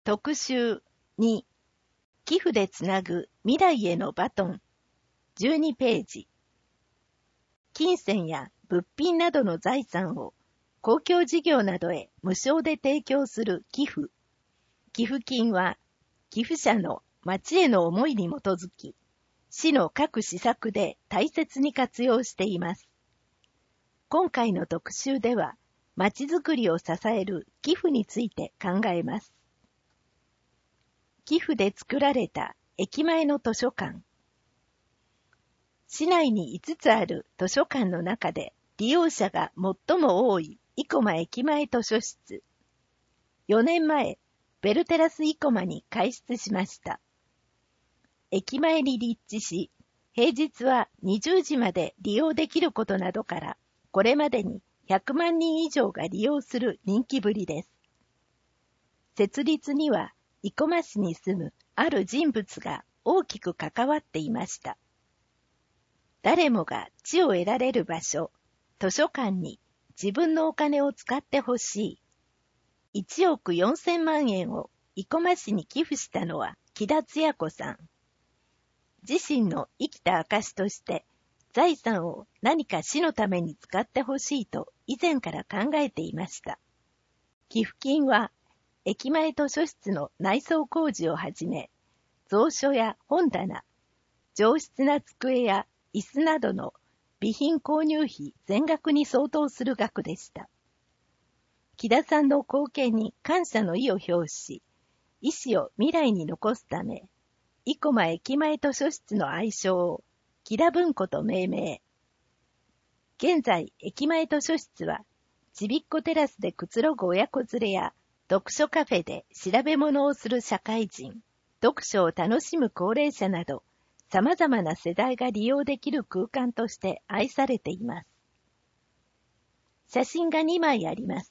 特集2、寄付でつなぐ未来へのバトン。12ページ。金銭や物品などの財産を公共事業などへ無償で提供する寄付。寄付金は寄付者の町への思いに基づき、市の各施策で大切に活用しています。今回の特集では、町づくりを支える寄付について考えます。寄付で作られた駅前の図書館。市内に5つある図書館の中で利用者が最も多い生駒駅前図書室。4年前、ベルテラス生駒に開設しました。駅前に立地し、平日は20時まで利用できることなどから、これまでに100万人以上が利用する人気ぶりです。設立には、生駒市に住むある人物が大きく関わっていました。誰もが知を得られる場所、図書館に自分のお金を使ってほしい。1億4000万円を生駒市に寄付したのは木田つや子さん。自身の生きた証として財産を何か市のために使ってほしいと以前から考えていました。寄付金は駅前図書室の内装工事をはじめ、蔵書や本棚、上質な机や椅子などの備品購入費全額に相当する額でした。木田さんの貢献に感謝の意を表し、意思を未来に残すため、生駒駅前図書室の愛称を木田文庫と命名。現在、駅前図書室は、ちびっこテラスでくつろぐ親子連れや、読書カフェで調べ物をする社会人、読書を楽しむ高齢者など、様々な世代が利用できる空間として愛されています。写真が2枚あります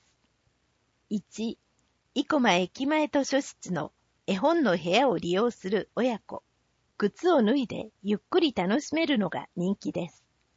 。1、生駒駅前図書室の絵本の部屋を利用する親子。靴を脱いでゆっくり楽しめるのが人気です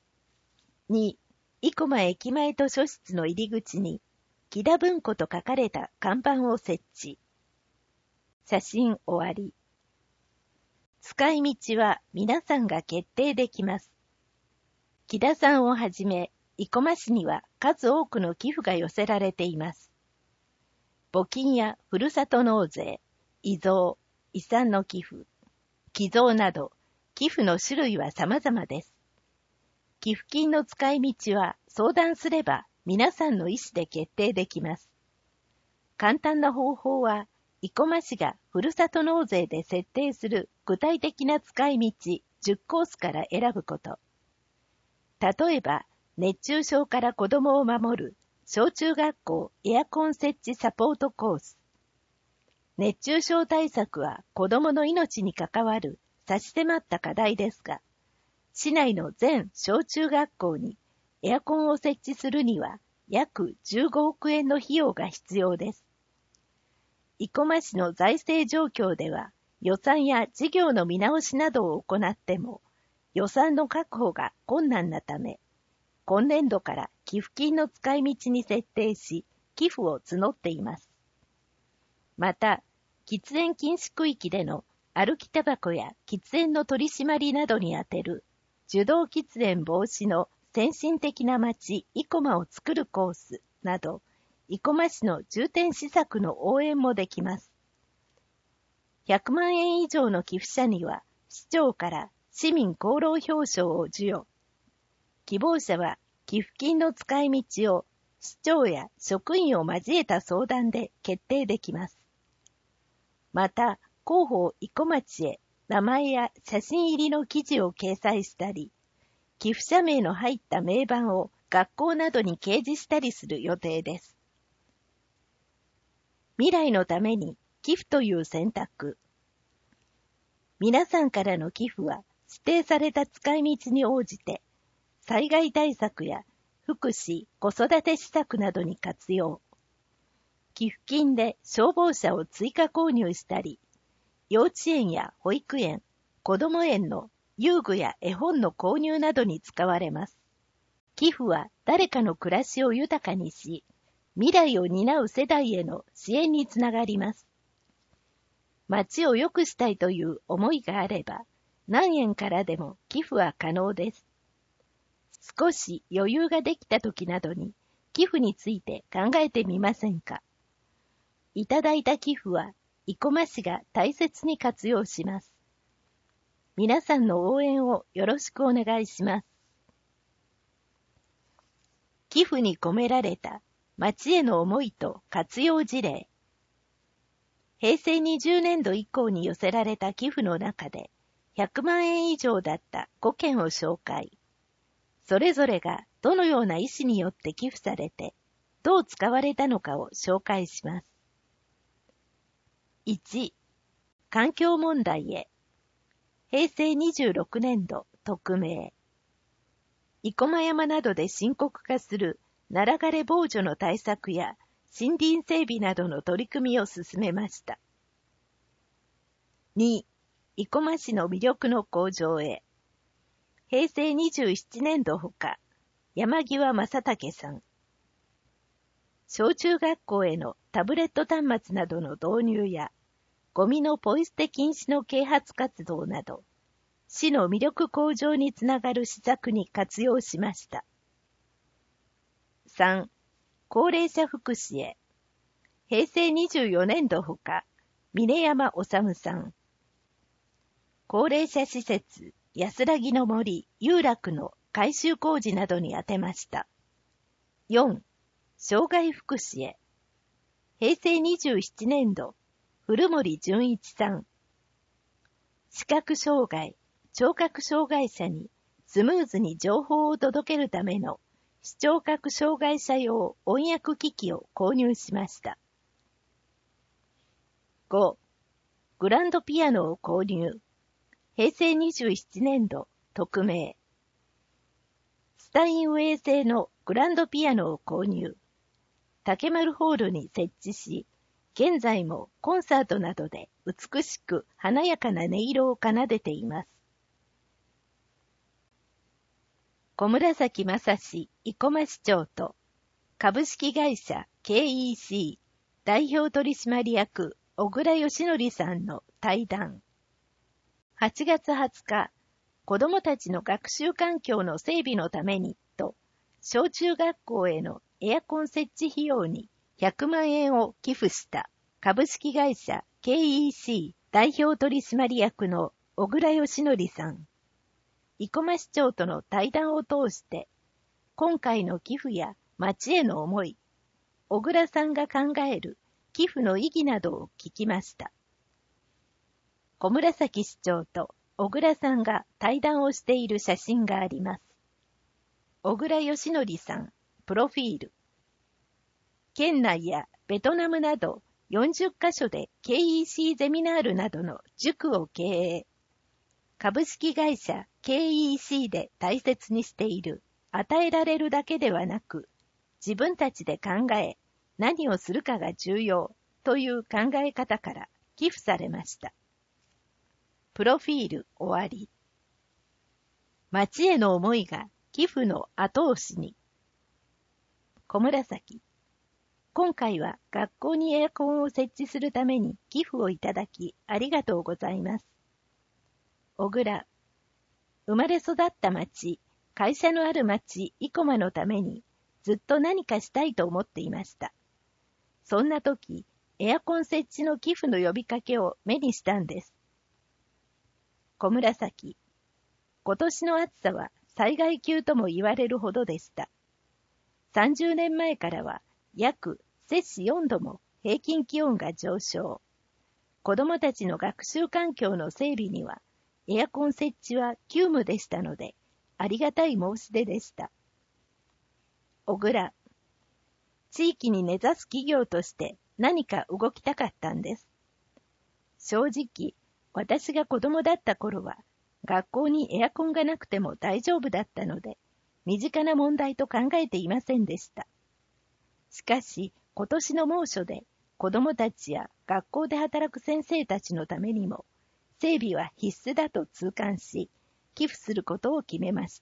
。2、生駒駅前図書室の入り口に、木田文庫と書かれた看板を設置。写真終わり。使い道は皆さんが決定できます。木田さんをはじめ、生駒市には数多くの寄付が寄せられています。募金やふるさと納税、遺贈、遺産の寄付、寄贈など、寄付の種類は様々です。寄付金の使い道は相談すれば皆さんの意思で決定できます。簡単な方法は、生駒市がふるさと納税で設定する具体的な使い道10コースから選ぶこと。例えば、熱中症から子供を守る小中学校エアコン設置サポートコース。熱中症対策は子供の命に関わる差し迫った課題ですが、市内の全小中学校にエアコンを設置するには約15億円の費用が必要です。生駒市の財政状況では予算や事業の見直しなどを行っても予算の確保が困難なため、今年度から寄付金の使い道に設定し、寄付を募っています。また、喫煙禁止区域での歩きタバコや喫煙の取り締まりなどに充てる受動喫煙防止の先進的な街生駒を作るコースなど、生駒市の重点施策の応援もできます。100万円以上の寄付者には、市長から市民功労表彰を授与。希望者は寄付金の使い道を市長や職員を交えた相談で決定できます。また、広報生駒町へ名前や写真入りの記事を掲載したり、寄付者名の入った銘板を学校などに掲示したりする予定です。未来のために寄付という選択。皆さんからの寄付は指定された使い道に応じて、災害対策や福祉・子育て施策などに活用。寄付金で消防車を追加購入したり、幼稚園や保育園、子ども園の遊具や絵本の購入などに使われます。寄付は誰かの暮らしを豊かにし、未来を担う世代への支援につながります。 町を良くしたいという思いがあれば、何円からでも寄付は可能です。少し余裕ができた時などに寄付について考えてみませんか。いただいた寄付は生駒市が大切に活用します。皆さんの応援をよろしくお願いします。寄付に込められた町への思いと活用事例。平成20年度以降に寄せられた寄付の中で100万円以上だった5件を紹介。それぞれがどのような意思によって寄付されて、どう使われたのかを紹介します。1、環境問題へ。平成26年度匿名。生駒山などで深刻化するナラ枯れ防除の対策や森林整備などの取り組みを進めました。2、生駒市の魅力の向上へ。平成27年度ほか、山際正武さん。小中学校へのタブレット端末などの導入や、ゴミのポイ捨て禁止の啓発活動など、市の魅力向上につながる施策に活用しました。3、高齢者福祉へ。平成24年度ほか、峰山治さん。高齢者施設、安らぎの森、有楽の改修工事などに充てました。4、障害福祉へ。平成27年度、古森純一さん。視覚障害、聴覚障害者にスムーズに情報を届けるための視聴覚障害者用音訳機器を購入しました。5、グランドピアノを購入。平成27年度、匿名。スタインウェイ製のグランドピアノを購入。竹丸ホールに設置し、現在もコンサートなどで美しく華やかな音色を奏でています。小紫正史生駒市長と株式会社 KEC 代表取締役小倉義則さんの対談。8月20日、子どもたちの学習環境の整備のためにと、小中学校へのエアコン設置費用に100万円を寄付した株式会社 KEC 代表取締役の小倉義則さん。生駒市長との対談を通して、今回の寄付や町への思い、小倉さんが考える寄付の意義などを聞きました。小紫市長と小倉さんが対談をしている写真があります。小倉義則さん、プロフィール。県内やベトナムなど40カ所で KEC ゼミナールなどの塾を経営。株式会社 KEC で大切にしている与えられるだけではなく、自分たちで考え、何をするかが重要という考え方から寄付されました。プロフィール終わり。町への思いが寄付の後押しに。小紫。今回は学校にエアコンを設置するために寄付をいただきありがとうございます。小倉。生まれ育った町、会社のある町、生駒のためにずっと何かしたいと思っていました。そんな時、エアコン設置の寄付の呼びかけを目にしたんです。小紫。今年の暑さは災害級とも言われるほどでした。30年前からは約摂氏4度も平均気温が上昇。子どもたちの学習環境の整備にはエアコン設置は急務でしたので、ありがたい申し出でした。小倉。地域に根ざす企業として何か動きたかったんです。正直、私が子供だった頃は、学校にエアコンがなくても大丈夫だったので、身近な問題と考えていませんでした。しかし、今年の猛暑で、子供たちや学校で働く先生たちのためにも、整備は必須だと痛感し、寄付することを決めました。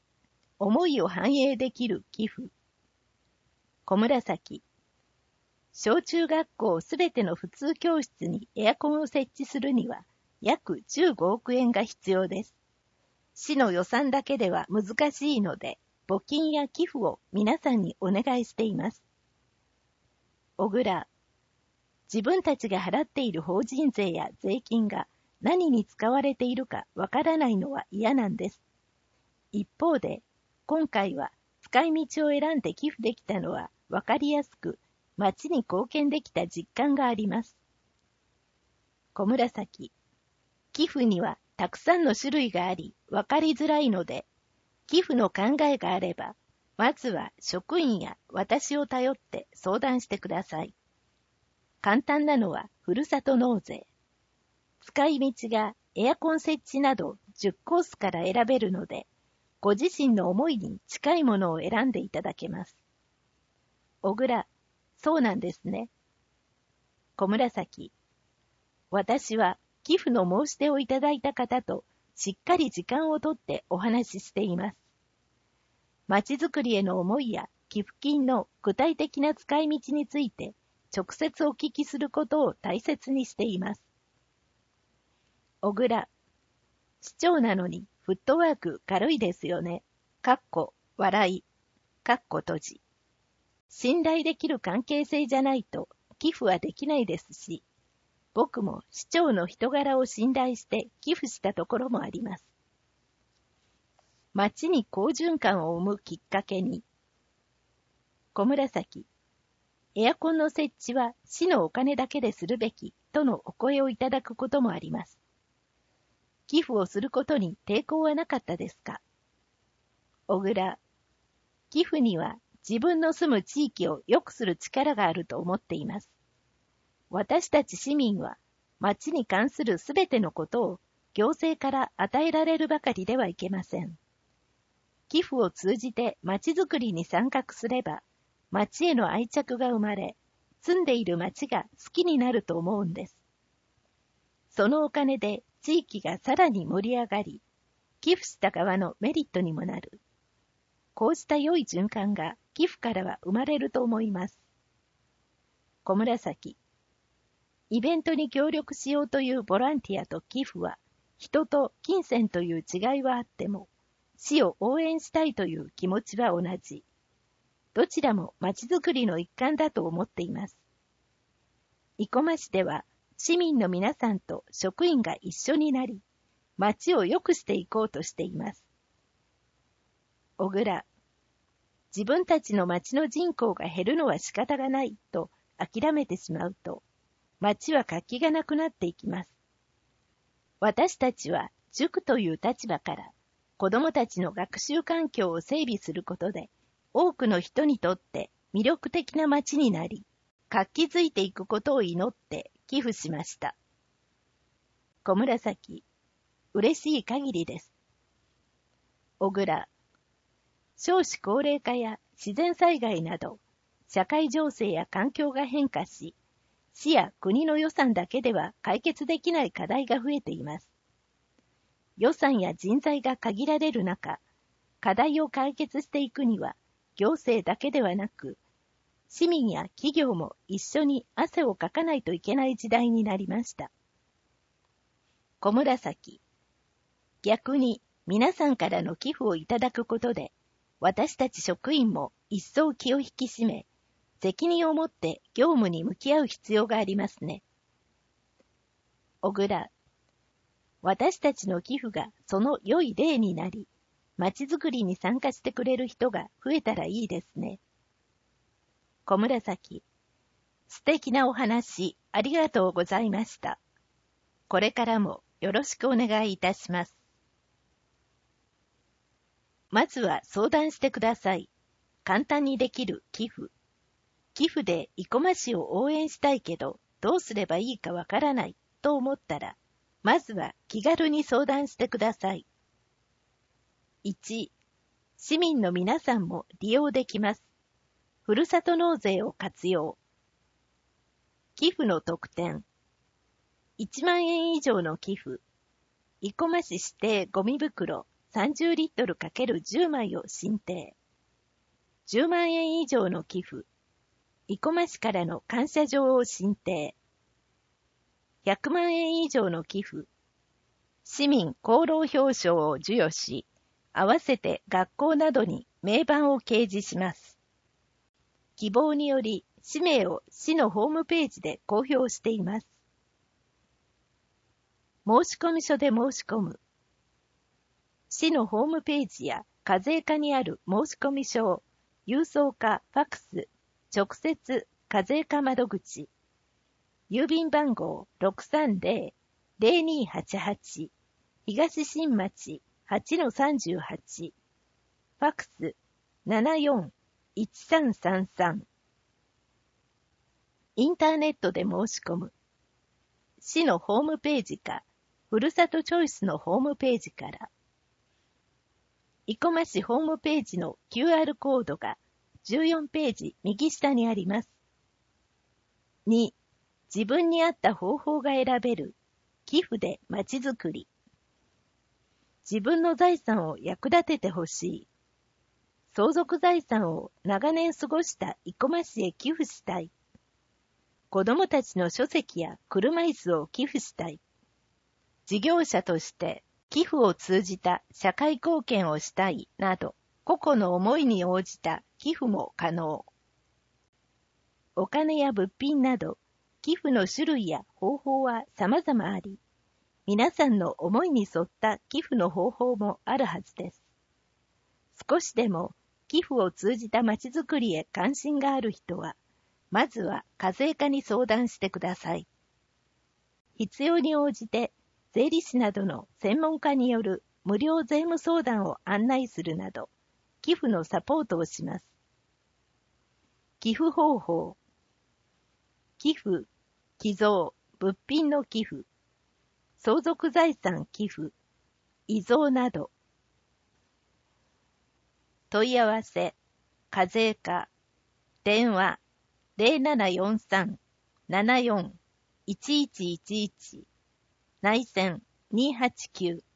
思いを反映できる寄付。小紫。 小中学校すべての普通教室にエアコンを設置するには約15億円が必要です。市の予算だけでは難しいので、募金や寄付を皆さんにお願いしています。小倉、自分たちが払っている法人税や税金が何に使われているかわからないのは嫌なんです。一方で、今回は使い道を選んで寄付できたのはわかりやすく、町に貢献できた実感があります。小紫、寄付にはたくさんの種類があり、わかりづらいので、寄付の考えがあれば、まずは職員や私を頼って相談してください。簡単なのはふるさと納税。使い道がエアコン設置など10コースから選べるので、ご自身の思いに近いものを選んでいただけます。小倉、そうなんですね。小紫、私は寄付の申し出をいただいた方としっかり時間をとってお話ししています。まちづくりへの思いや寄付金の具体的な使い道について直接お聞きすることを大切にしています。小倉、市長なのにフットワーク軽いですよね。笑い。閉じ。信頼できる関係性じゃないと寄付はできないですし、僕も市長の人柄を信頼して寄付したところもあります。町に好循環を生むきっかけに。小紫、エアコンの設置は市のお金だけでするべきとのお声をいただくこともあります。寄付をすることに抵抗はなかったですか。小倉、寄付には自分の住む地域を良くする力があると思っています。私たち市民は町に関するすべてのことを行政から与えられるばかりではいけません。寄付を通じて町づくりに参画すれば、町への愛着が生まれ、住んでいる町が好きになると思うんです。そのお金で地域がさらに盛り上がり、寄付した側のメリットにもなる。こうした良い循環が寄付からは生まれると思います。小紫、イベントに協力しようというボランティアと寄付は、人と金銭という違いはあっても、市を応援したいという気持ちは同じ。どちらも町づくりの一環だと思っています。生駒市では、市民の皆さんと職員が一緒になり、町を良くしていこうとしています。小倉、自分たちの町の人口が減るのは仕方がないと諦めてしまうと、町は活気がなくなっていきます。私たちは塾という立場から子どもたちの学習環境を整備することで多くの人にとって魅力的な町になり、活気づいていくことを祈って寄付しました。小紫、嬉しい限りです。小倉、少子高齢化や自然災害など社会情勢や環境が変化し、市や国の予算だけでは解決できない課題が増えています。予算や人材が限られる中、課題を解決していくには、行政だけではなく、市民や企業も一緒に汗をかかないといけない時代になりました。小紫、逆に皆さんからの寄付をいただくことで、私たち職員も一層気を引き締め、責任を持って業務に向き合う必要がありますね。小倉、私たちの寄付がその良い例になり、まちづくりに参加してくれる人が増えたらいいですね。小紫、素敵なお話ありがとうございました。これからもよろしくお願いいたします。まずは相談してください。簡単にできる寄付。寄付で生駒市を応援したいけど、どうすればいいかわからないと思ったら、まずは気軽に相談してください。1、市民の皆さんも利用できます。ふるさと納税を活用。寄付の特典。1万円以上の寄付。生駒市指定ゴミ袋30リットル ×10 枚を申請。10万円以上の寄付。 生駒市からの感謝状を進呈。100万円以上の寄付。市民功労表彰を授与し、合わせて学校などに銘板を掲示します。希望により、氏名を市のホームページで公表しています。申込書で申し込む。市のホームページや課税課にある申込書を、郵送かファクス、直接課税課窓口、郵便番号 630-0288 東新町 8-38 ファクス 74-1333 インターネットで申し込む。市のホームページかふるさとチョイスのホームページから生駒市ホームページの QR コードが14ページ右下にあります。2. 自分に合った方法が選べる寄付でまちづくり。自分の財産を役立ててほしい。相続財産を長年過ごした生駒市へ寄付したい。子どもたちの書籍や車椅子を寄付したい。事業者として寄付を通じた社会貢献をしたいなど、個々の思いに応じた寄付も可能。お金や物品など、寄付の種類や方法は様々あり、皆さんの思いに沿った寄付の方法もあるはずです。少しでも寄付を通じたまちづくりへ関心がある人は、まずは課税課に相談してください。必要に応じて、税理士などの専門家による無料税務相談を案内するなど、寄付のサポートをします。寄付方法。寄付、寄贈、物品の寄付、相続財産寄付、遺贈など。問い合わせ、課税課、電話、0743-74-1111、内線289